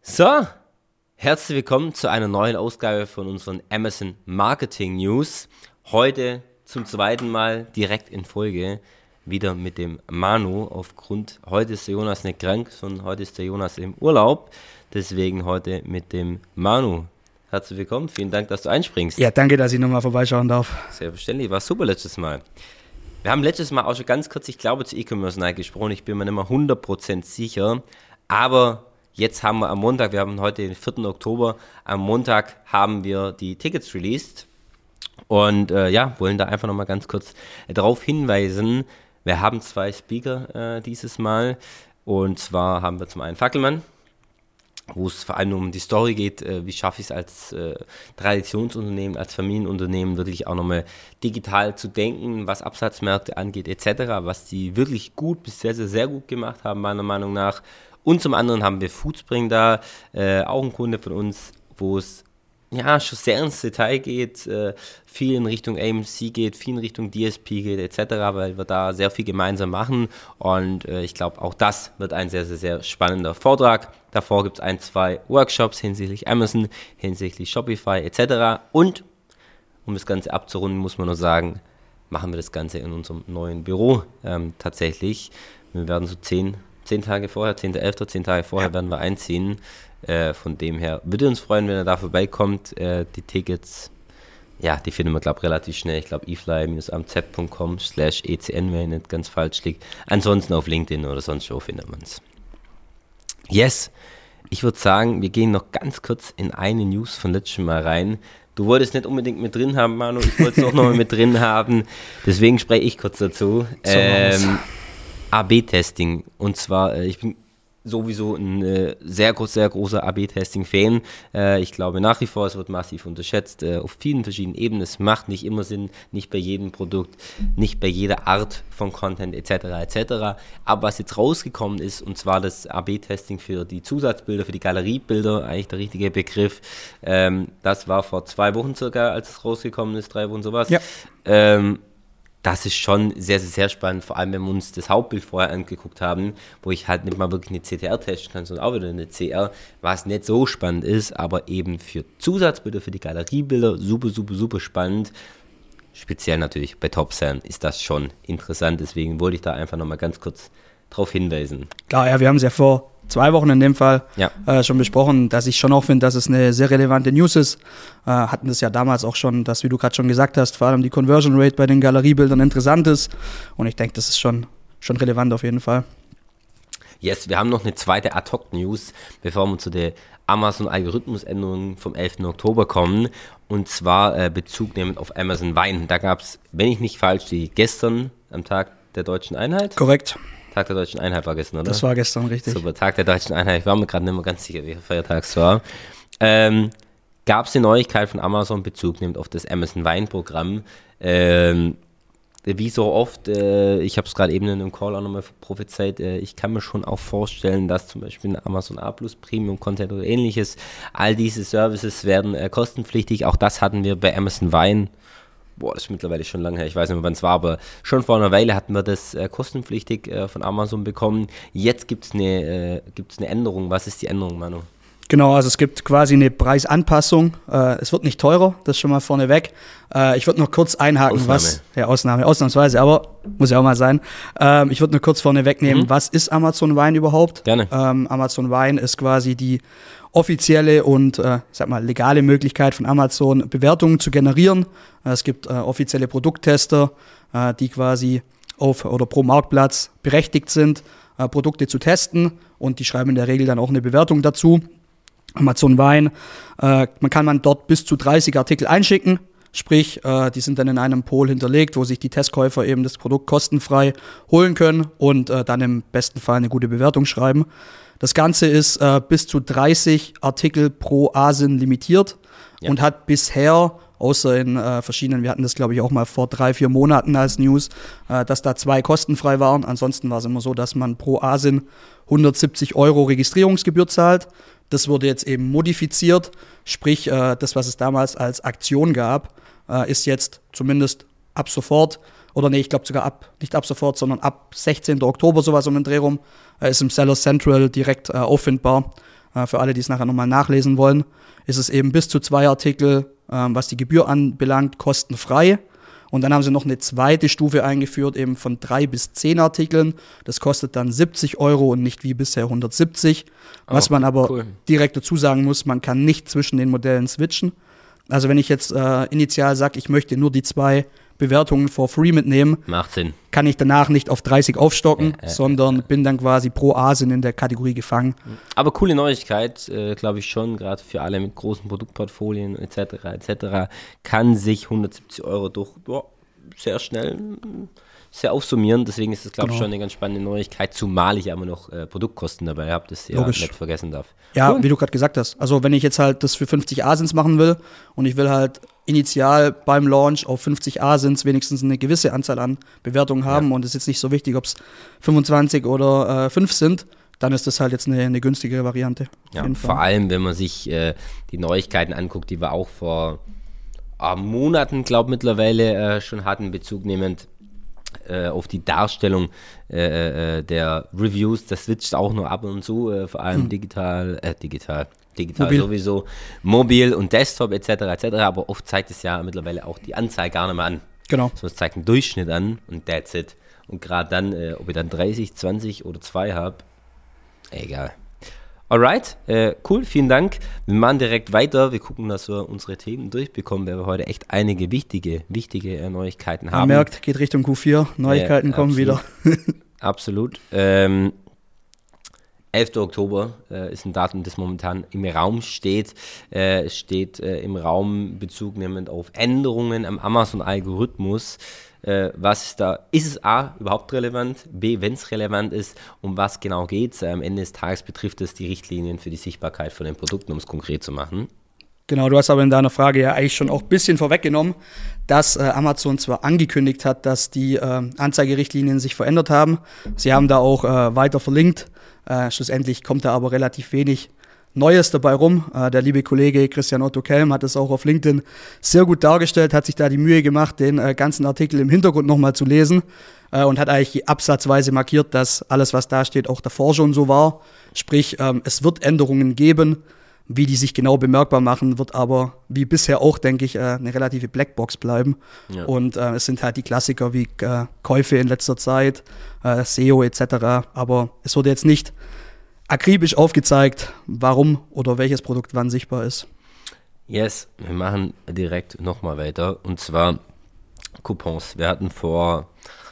So, herzlich willkommen zu einer neuen Ausgabe von unseren Amazon Marketing News. Heute zum zweiten Mal direkt in Folge wieder mit dem Manu. Heute ist der Jonas nicht krank, sondern heute ist der Jonas im Urlaub. Deswegen heute mit dem Manu. Herzlich willkommen, vielen Dank, dass du einspringst. Ja, danke, dass ich nochmal vorbeischauen darf. Selbstverständlich, war super letztes Mal. Wir haben letztes Mal auch schon ganz kurz, ich glaube, zu E-Commerce Night gesprochen. Ich bin mir nicht mehr 100% sicher, aber jetzt haben wir am Montag, wir haben heute den 4. Oktober, am Montag haben wir die Tickets released und wollen da einfach nochmal ganz kurz darauf hinweisen, wir haben 2 Speaker dieses Mal und zwar haben wir zum einen Fackelmann, wo es vor allem um die Story geht, wie schaffe ich es als Traditionsunternehmen, als Familienunternehmen wirklich auch nochmal digital zu denken, was Absatzmärkte angeht etc., was die wirklich gut bis sehr, sehr, sehr gut gemacht haben, meiner Meinung nach. Und zum anderen haben wir Foodspring da, auch ein Kunde von uns, wo es ja schon sehr ins Detail geht, viel in Richtung AMC geht, viel in Richtung DSP geht etc., weil wir da sehr viel gemeinsam machen und ich glaube auch das wird ein sehr, sehr, sehr spannender Vortrag. Davor gibt es 2 Workshops hinsichtlich Amazon, hinsichtlich Shopify etc. Und um das Ganze abzurunden, muss man nur sagen, machen wir das Ganze in unserem neuen Büro tatsächlich. Wir werden so 10 Tage vorher, 10.11., 10 Tage vorher werden wir einziehen. Von dem her würde uns freuen, wenn er da vorbeikommt. Die Tickets, ja, die finden wir, glaube ich, relativ schnell. Ich glaube, efly-amz.com/ecn, wenn ich nicht ganz falsch liege. Ansonsten auf LinkedIn oder sonst wo findet man es. Yes, ich würde sagen, wir gehen noch ganz kurz in eine News von letztem Mal rein. Du wolltest nicht unbedingt mit drin haben, Manu, ich wollte es auch nochmal mit drin haben. Deswegen spreche ich kurz dazu. AB-Testing. Und zwar, ich bin sowieso ein sehr großer AB-Testing-Fan. Ich glaube nach wie vor, es wird massiv unterschätzt auf vielen verschiedenen Ebenen. Es macht nicht immer Sinn, nicht bei jedem Produkt, nicht bei jeder Art von Content etc. Aber was jetzt rausgekommen ist, und zwar das AB-Testing für die Zusatzbilder, für die Galeriebilder, eigentlich der richtige Begriff, das war vor 2 Wochen circa, als es rausgekommen ist, 3 Wochen sowas. Ja. Das ist schon sehr, sehr, sehr spannend, vor allem wenn wir uns das Hauptbild vorher angeguckt haben, wo ich halt nicht mal wirklich eine CTR testen kann, sondern auch wieder eine CR, was nicht so spannend ist, aber eben für Zusatzbilder, für die Galeriebilder super spannend. Speziell natürlich bei Topsan ist das schon interessant, deswegen wollte ich da einfach nochmal ganz kurz drauf hinweisen. Klar, ja, wir haben es ja vor 2 Wochen in dem Fall schon besprochen, dass ich schon auch finde, dass es eine sehr relevante News ist. Hatten das ja damals auch schon, dass, wie du gerade schon gesagt hast, vor allem die Conversion Rate bei den Galeriebildern interessant ist. Und ich denke, das ist schon relevant auf jeden Fall. Yes, wir haben noch eine zweite Ad-Hoc-News, bevor wir zu der Amazon-Algorithmus-Änderung vom 11. Oktober kommen. Und zwar Bezug nehmend auf Amazon Wein. Da gab es, wenn ich nicht falsch liege, gestern am Tag der Deutschen Einheit. Korrekt. Tag der Deutschen Einheit war gestern, oder? Das war gestern, richtig. Super, Tag der Deutschen Einheit. Ich war mir gerade nicht mehr ganz sicher, welcher Feiertag es war. Gab es eine Neuigkeit von Amazon Bezug nimmt auf das Amazon Wein-Programm. Wie so oft, ich habe es gerade eben in einem Call auch nochmal prophezeit, ich kann mir schon auch vorstellen, dass zum Beispiel ein Amazon A Plus Premium Content oder ähnliches, all diese Services werden kostenpflichtig. Auch das hatten wir bei Amazon Wein. Das ist mittlerweile schon lange her, ich weiß nicht mehr, wann es war, aber schon vor einer Weile hatten wir das kostenpflichtig von Amazon bekommen. Jetzt gibt's eine Änderung. Was ist die Änderung, Manu? Genau, also es gibt quasi eine Preisanpassung. Es wird nicht teurer, das schon mal vorneweg. Ich würde noch kurz einhaken, ausnahmsweise, aber muss ja auch mal sein. Ich würde nur kurz vorneweg nehmen, was ist Amazon Wein überhaupt? Gerne. Amazon Wein ist quasi die offizielle und legale Möglichkeit von Amazon, Bewertungen zu generieren. Es gibt offizielle Produkttester, die quasi pro Marktplatz berechtigt sind, Produkte zu testen, und die schreiben in der Regel dann auch eine Bewertung dazu. Amazon Wein, kann man dort bis zu 30 Artikel einschicken, sprich, die sind dann in einem Pool hinterlegt, wo sich die Testkäufer eben das Produkt kostenfrei holen können und dann im besten Fall eine gute Bewertung schreiben. Das Ganze ist bis zu 30 Artikel pro ASIN limitiert und hat bisher, außer in verschiedenen, wir hatten das glaube ich auch mal vor 3-4 Monaten als News, dass da 2 kostenfrei waren. Ansonsten war es immer so, dass man pro ASIN 170 € Registrierungsgebühr zahlt. Das wurde jetzt eben modifiziert, sprich das, was es damals als Aktion gab, ist jetzt zumindest ab sofort, oder nee, ich glaube sogar nicht ab sofort, sondern ab 16. Oktober sowas um den Dreh rum, ist im Seller Central direkt auffindbar. Für alle, die es nachher nochmal nachlesen wollen, ist es eben bis zu 2 Artikel, was die Gebühr anbelangt, kostenfrei. Und dann haben sie noch eine zweite Stufe eingeführt, eben von 3 bis 10 Artikeln. Das kostet dann 70 € und nicht wie bisher 170. Was man aber direkt dazu sagen muss, man kann nicht zwischen den Modellen switchen. Also wenn ich jetzt initial sage, ich möchte nur die 2 Bewertungen for free mitnehmen, macht Sinn. Kann ich danach nicht auf 30 aufstocken, sondern bin dann quasi pro Asin in der Kategorie gefangen. Aber coole Neuigkeit, glaube ich schon, gerade für alle mit großen Produktportfolien etc. kann sich 170 € doch sehr schnell sehr aufsummieren. Deswegen ist das, glaube ich, schon eine ganz spannende Neuigkeit, zumal ich aber noch Produktkosten dabei habe, das ja nicht vergessen darf. Ja, wie du gerade gesagt hast. Also wenn ich jetzt halt das für 50 Asins machen will und ich will halt initial beim Launch auf 50 Asins wenigstens eine gewisse Anzahl an Bewertungen haben und es ist jetzt nicht so wichtig, ob es 25 oder 5 sind, dann ist das halt jetzt eine günstigere Variante. Ja, vor allem, wenn man sich die Neuigkeiten anguckt, die wir auch vor Monaten, glaube ich, mittlerweile schon hatten, bezugnehmend auf die Darstellung der Reviews, das switcht auch nur ab und zu, vor allem digital mobil sowieso, mobil und Desktop etc., aber oft zeigt es ja mittlerweile auch die Anzahl gar nicht mehr an. Genau. So, es zeigt einen Durchschnitt an und that's it. Und gerade dann, ob ich dann 30, 20 oder 2 habe, egal. Alright, cool, vielen Dank. Wir machen direkt weiter. Wir gucken, dass wir unsere Themen durchbekommen, weil wir heute echt einige wichtige Neuigkeiten haben. Man merkt, geht Richtung Q4, Neuigkeiten kommen wieder. Absolut. 11. Oktober ist ein Datum, das momentan im Raum steht. Steht im Raum bezugnehmend auf Änderungen am Amazon-Algorithmus. Was ist da? Ist es A, überhaupt relevant? B, wenn es relevant ist, um was genau geht es? Am Ende des Tages betrifft es die Richtlinien für die Sichtbarkeit von den Produkten, um es konkret zu machen. Genau, du hast aber in deiner Frage ja eigentlich schon auch ein bisschen vorweggenommen, dass Amazon zwar angekündigt hat, dass die Anzeigerichtlinien sich verändert haben. Sie haben da auch weiter verlinkt. Schlussendlich kommt da aber relativ wenig Neues dabei rum. Der liebe Kollege Christian Otto Kelm hat es auch auf LinkedIn sehr gut dargestellt, hat sich da die Mühe gemacht, den ganzen Artikel im Hintergrund nochmal zu lesen und hat eigentlich absatzweise markiert, dass alles, was da steht, auch davor schon so war. Sprich, es wird Änderungen geben. Wie die sich genau bemerkbar machen, wird aber wie bisher auch, denke ich, eine relative Blackbox bleiben. Ja. Und es sind halt die Klassiker wie Käufe in letzter Zeit, SEO etc. Aber es wurde jetzt nicht akribisch aufgezeigt, warum oder welches Produkt wann sichtbar ist. Yes, wir machen direkt nochmal weiter. Und zwar Coupons. Wir hatten vor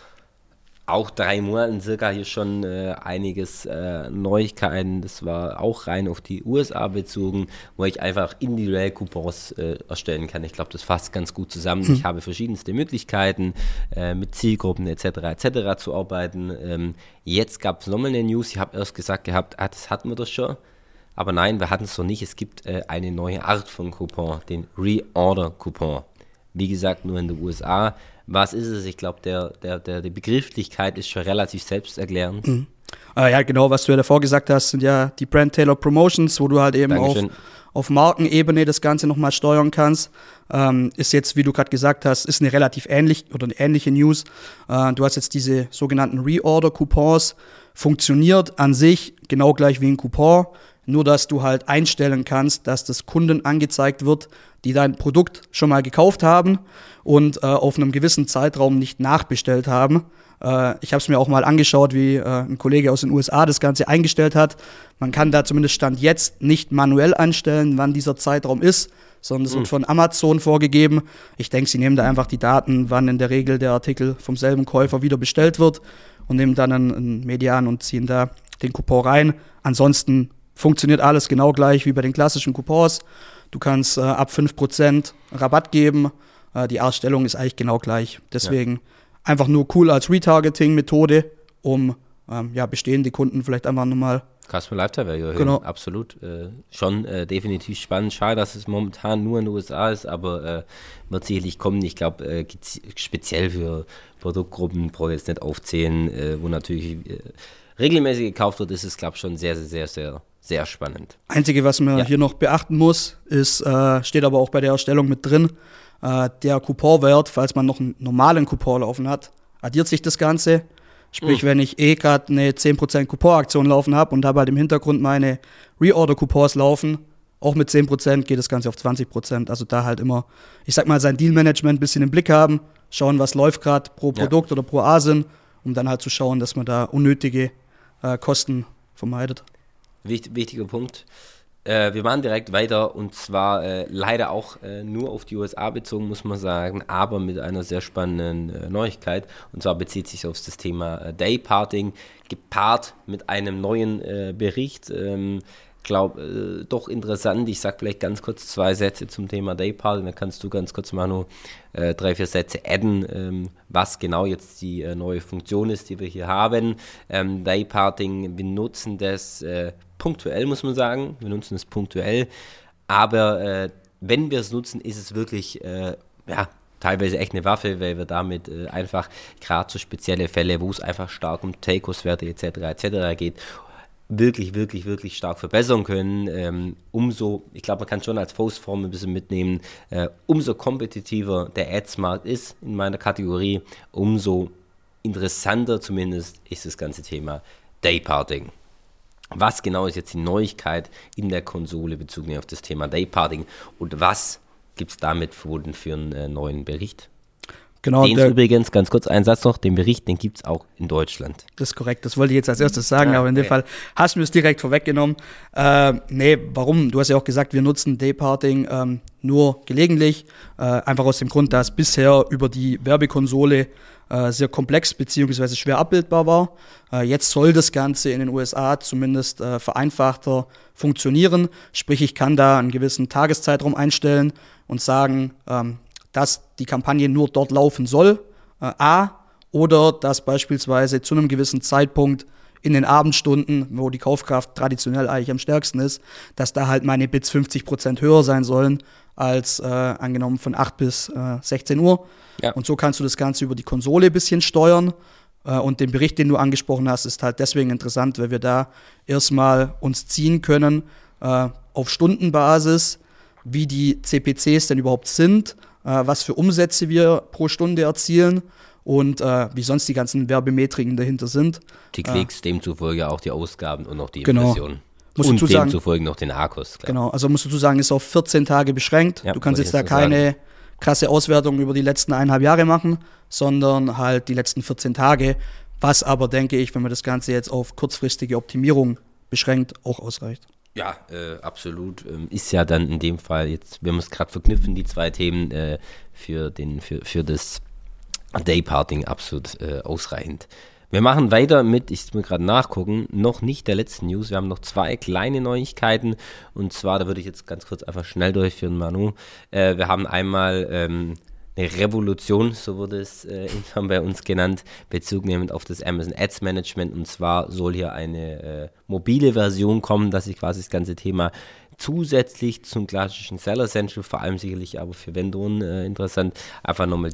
auch 3 Monaten circa hier schon einiges Neuigkeiten. Das war auch rein auf die USA bezogen, wo ich einfach individuell Coupons erstellen kann. Ich glaube, das fasst ganz gut zusammen. Ich habe verschiedenste Möglichkeiten, mit Zielgruppen etc. zu arbeiten. Jetzt gab es nochmal eine News. Ich habe erst gesagt gehabt, das hatten wir doch schon. Aber nein, wir hatten es noch nicht. Es gibt eine neue Art von Coupon, den Reorder-Coupon. Wie gesagt, nur in den USA. Was ist es? Ich glaube, die Begrifflichkeit ist schon relativ selbsterklärend. Mhm. Ja, genau, was du ja davor gesagt hast, sind ja die Brand Tailor Promotions, wo du halt eben auf Markenebene das Ganze nochmal steuern kannst. Ist jetzt, wie du gerade gesagt hast, ist eine relativ ähnliche News. Du hast jetzt diese sogenannten Reorder-Coupons. Funktioniert an sich genau gleich wie ein Coupon, nur dass du halt einstellen kannst, dass das Kunden angezeigt wird, die dein Produkt schon mal gekauft haben und auf einem gewissen Zeitraum nicht nachbestellt haben. Ich habe es mir auch mal angeschaut, wie ein Kollege aus den USA das Ganze eingestellt hat. Man kann da zumindest Stand jetzt nicht manuell einstellen, wann dieser Zeitraum ist, sondern es wird von Amazon vorgegeben. Ich denke, sie nehmen da einfach die Daten, wann in der Regel der Artikel vom selben Käufer wieder bestellt wird und nehmen dann einen Median und ziehen da den Coupon rein. Ansonsten funktioniert alles genau gleich wie bei den klassischen Coupons. Du kannst ab 5% Rabatt geben. Die Erstellung ist eigentlich genau gleich. Deswegen einfach nur cool als Retargeting-Methode, um bestehende Kunden vielleicht einfach nochmal Customer Lifetime Value erhöhen. Genau. Absolut. Schon definitiv spannend. Schade, dass es momentan nur in den USA ist, aber wird sicherlich kommen. Ich glaube, speziell für Produktgruppen, brauche ich jetzt nicht aufzählen, wo natürlich regelmäßig gekauft wird, ist es, glaube ich, schon sehr, sehr, sehr, sehr spannend. Einzige, was man hier noch beachten muss, ist, steht aber auch bei der Erstellung mit drin, der Couponwert, falls man noch einen normalen Coupon laufen hat, addiert sich das Ganze. Sprich, wenn ich gerade eine 10% Coupon-Aktion laufen habe und habe halt im Hintergrund meine Reorder-Coupons laufen, auch mit 10% geht das Ganze auf 20%. Also da halt immer, ich sag mal, sein Deal-Management ein bisschen im Blick haben, schauen, was läuft gerade pro Produkt oder pro ASIN, um dann halt zu schauen, dass man da unnötige Kosten vermeidet. Wichtiger Punkt. Wir machen direkt weiter und zwar leider auch nur auf die USA bezogen, muss man sagen, aber mit einer sehr spannenden Neuigkeit. Und zwar bezieht sich auf das Thema Dayparting, gepaart mit einem neuen Bericht. Doch interessant. Ich sage vielleicht ganz kurz 2 Sätze zum Thema Dayparting, dann kannst du ganz kurz mal nur 3-4 Sätze adden, was genau jetzt die neue Funktion ist, die wir hier haben. Dayparting, wir nutzen das punktuell, muss man sagen. Wir nutzen es punktuell, aber wenn wir es nutzen, ist es wirklich teilweise echt eine Waffe, weil wir damit einfach gerade so spezielle Fälle, wo es einfach stark um Take-Werte etc. geht, wirklich, wirklich, wirklich stark verbessern können. Ich glaube, man kann schon als Faustform ein bisschen mitnehmen, umso kompetitiver der Ads-Markt ist in meiner Kategorie, umso interessanter zumindest ist das ganze Thema Dayparting. Was genau ist jetzt die Neuigkeit in der Konsole bezogen auf das Thema Dayparting und was gibt es damit verbunden für einen neuen Bericht? Genau, den übrigens, ganz kurz ein Satz noch, den Bericht, den gibt es auch in Deutschland. Das ist korrekt, das wollte ich jetzt als erstes sagen, aber in dem Fall hast du es direkt vorweggenommen. Warum? Du hast ja auch gesagt, wir nutzen Dayparting nur gelegentlich, einfach aus dem Grund, dass bisher über die Werbekonsole sehr komplex bzw. schwer abbildbar war. Jetzt soll das Ganze in den USA zumindest vereinfachter funktionieren. Sprich, ich kann da einen gewissen Tageszeitraum einstellen und sagen, dass die Kampagne nur dort laufen soll, oder dass beispielsweise zu einem gewissen Zeitpunkt in den Abendstunden, wo die Kaufkraft traditionell eigentlich am stärksten ist, dass da halt meine Bits 50% höher sein sollen als angenommen von 8 bis 16 Uhr. Ja. Und so kannst du das Ganze über die Konsole ein bisschen steuern. Und den Bericht, den du angesprochen hast, ist halt deswegen interessant, weil wir da erstmal uns ziehen können auf Stundenbasis, wie die CPCs denn überhaupt sind, was für Umsätze wir pro Stunde erzielen und wie sonst die ganzen Werbemetriken dahinter sind. Die Klicks, demzufolge auch die Ausgaben und noch die Impressionen. Musst und demzufolge demzufolge noch den Akkus. Klar. Genau, also musst du sagen, ist auf 14 Tage beschränkt. Ja, du kannst jetzt da keine krasse Auswertung über die letzten 1,5 Jahre machen, sondern halt die letzten 14 Tage, was aber, denke ich, wenn man das Ganze jetzt auf kurzfristige Optimierung beschränkt, auch ausreicht. Ja, absolut. Ist ja dann in dem Fall jetzt, wenn wir es gerade verknüpfen, die 2 Themen für das Dayparting absolut ausreichend. Wir machen weiter mit, ich will gerade nachgucken, noch nicht der letzten News. Wir haben noch 2 kleine Neuigkeiten und zwar, da würde ich jetzt ganz kurz einfach schnell durchführen, Manu. Wir haben einmal eine Revolution, so wurde es intern bei uns genannt, bezugnehmend auf das Amazon Ads Management, und zwar soll hier eine mobile Version kommen, dass ich quasi das ganze Thema zusätzlich zum klassischen Seller Central, vor allem sicherlich aber für Vendoren interessant, einfach nochmal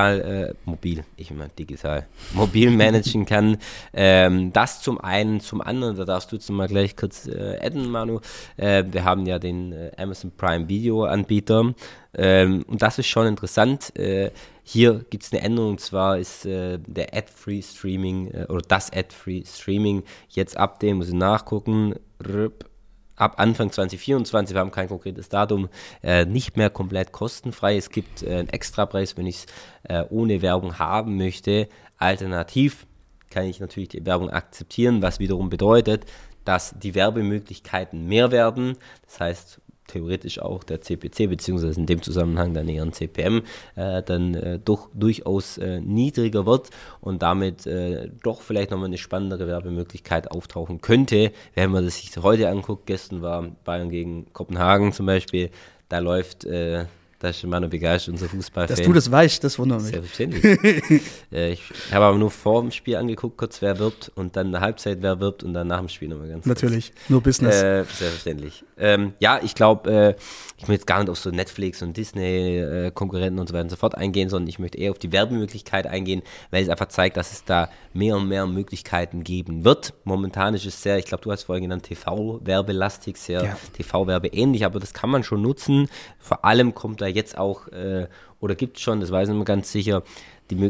mobil managen kann. Das zum einen, zum anderen, da darfst du jetzt nochmal gleich kurz adden, Manu. Wir haben ja den Amazon Prime Video Anbieter und das ist schon interessant. Hier gibt es eine Änderung, und zwar ist der Ad-Free Streaming oder das Ad-Free Streaming jetzt ab dem, muss ich nachgucken, ab Anfang 2024, wir haben kein konkretes Datum, nicht mehr komplett kostenfrei. Es gibt einen Extrapreis, wenn ich es ohne Werbung haben möchte. Alternativ kann ich natürlich die Werbung akzeptieren, was wiederum bedeutet, dass die Werbemöglichkeiten mehr werden. Das heißt, theoretisch auch der CPC, beziehungsweise in dem Zusammenhang der näheren CPM, dann doch durchaus niedriger wird und damit doch vielleicht nochmal eine spannendere Werbemöglichkeit auftauchen könnte. Wenn man das sich heute anguckt, gestern war Bayern gegen Kopenhagen zum Beispiel, da läuft, da ist schon mal begeistert, unser Fußballfan. Dass du das weißt, das wundert mich. Selbstverständlich. Ich habe aber nur vor dem Spiel angeguckt, kurz wer wirbt und dann in der Halbzeit wer wirbt und dann nach dem Spiel nochmal ganz Natürlich, kurz. Nur Business. Selbstverständlich. Ja, ich glaube, ich möchte jetzt gar nicht auf so Netflix und Disney Konkurrenten und so weiter und so fort eingehen, sondern ich möchte eher auf die Werbemöglichkeit eingehen, weil es einfach zeigt, dass es da mehr und mehr Möglichkeiten geben wird. Momentan ist es sehr, ich glaube, du hast vorhin genannt, TV-Werbelastig, sehr TV-Werbe ähnlich, aber das kann man schon nutzen. Vor allem kommt da jetzt auch, oder gibt es schon, das weiß ich nicht mehr ganz sicher,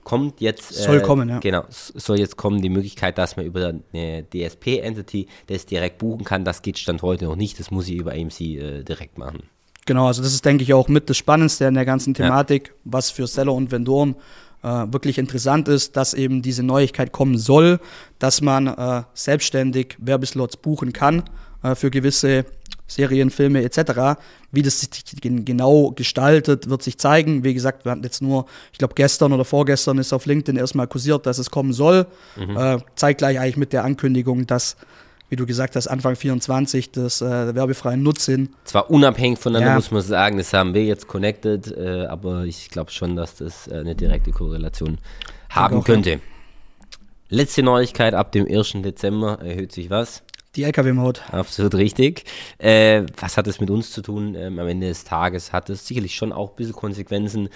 kommt jetzt. Soll kommen, ja. Genau, soll jetzt kommen die Möglichkeit, dass man über eine DSP-Entity das direkt buchen kann. Das geht Stand heute noch nicht. Das muss ich über AMC direkt machen. Genau, also das ist, denke ich, auch mit das Spannendste an der ganzen Thematik, was für Seller und Vendoren wirklich interessant ist, dass eben diese Neuigkeit kommen soll, dass man selbstständig Werbeslots buchen kann für gewisse Serien, Filme etc. Wie das sich genau gestaltet, wird sich zeigen. Wie gesagt, wir hatten jetzt nur, ich glaube gestern oder vorgestern ist auf LinkedIn erstmal kursiert, dass es kommen soll. Zeitgleich eigentlich mit der Ankündigung, dass, wie du gesagt hast, Anfang 24 das werbefreien Nutzen. Zwar unabhängig voneinander, muss man sagen, das haben wir jetzt connected, aber ich glaube schon, dass das eine direkte Korrelation haben könnte. Ja. Letzte Neuigkeit, ab dem 1. Dezember erhöht sich was? Die LKW-Maut. Absolut richtig. Was hat es mit uns zu tun? Am Ende des Tages hat es sicherlich schon auch ein bisschen Konsequenzen,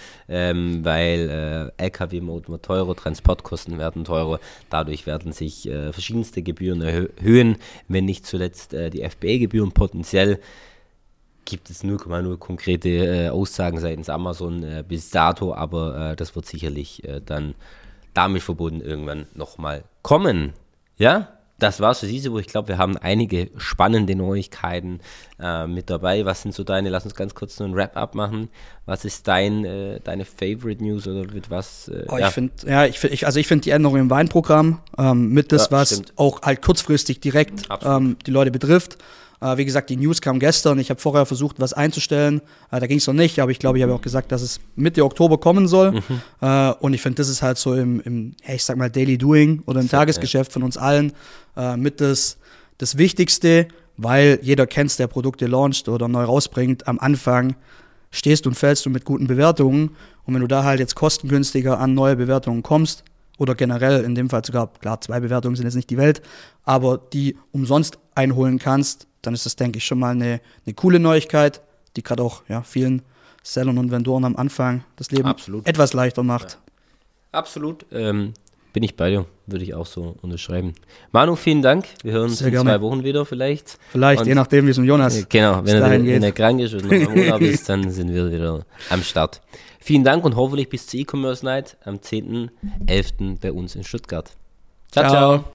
weil LKW-Maut wird teurer, Transportkosten werden teurer, dadurch werden sich verschiedenste Gebühren erhöhen, wenn nicht zuletzt die FBA-Gebühren potenziell. Gibt es 0,0 konkrete Aussagen seitens Amazon bis dato, aber das wird sicherlich dann damit verbunden irgendwann nochmal kommen. Ja? Das war's für diese Woche. Ich glaube, wir haben einige spannende Neuigkeiten mit dabei. Was sind so lass uns ganz kurz so ein Wrap-up machen. Was ist deine Favorite News oder mit was? Ich finde die Änderung im Weinprogramm mit das, was stimmt. Auch halt kurzfristig direkt die Leute betrifft. Wie gesagt, die News kam gestern. Ich habe vorher versucht, was einzustellen. Da ging es noch nicht, aber ich glaube, ich habe auch gesagt, dass es Mitte Oktober kommen soll. Und ich finde, das ist halt so im ich sag mal, Daily Doing oder im Tagesgeschäft von uns allen mit das Wichtigste, weil jeder kennt, der Produkte launcht oder neu rausbringt. Am Anfang stehst und fällst du mit guten Bewertungen. Und wenn du da halt jetzt kostengünstiger an neue Bewertungen kommst, oder generell in dem Fall sogar, klar, 2 Bewertungen sind jetzt nicht die Welt, aber die umsonst einholen kannst, dann ist das, denke ich, schon mal eine coole Neuigkeit, die gerade auch vielen Sellern und Vendoren am Anfang das Leben etwas leichter macht. Ja. Absolut. Bin ich bei dir, würde ich auch so unterschreiben. Manu, vielen Dank. Wir hören uns in 2 Wochen wieder vielleicht. Vielleicht, je nachdem, wie es um Jonas genau, wenn er krank ist oder noch am Urlaub ist, dann sind wir wieder am Start. Vielen Dank und hoffentlich bis zur E-Commerce Night am 10.11. bei uns in Stuttgart. Ciao, ciao.